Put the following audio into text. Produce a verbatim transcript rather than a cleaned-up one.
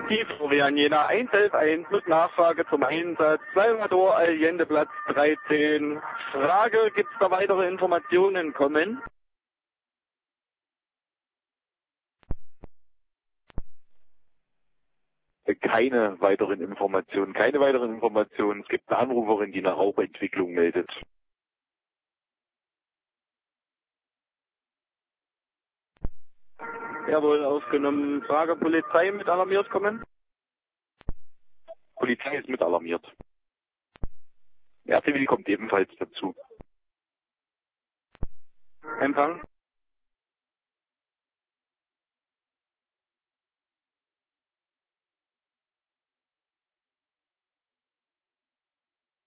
Die Florian Jena eins elf eins mit Nachfrage zum Einsatz. Salvador Allende, Platz dreizehn. Frage, gibt es da weitere Informationen? Kommen? Keine weiteren Informationen, keine weiteren Informationen. Es gibt eine Anruferin, die eine Rauchentwicklung meldet. Jawohl, aufgenommen. Frage, Polizei mit alarmiert kommen? Polizei ist mit alarmiert. R T W kommt ebenfalls dazu. Empfang?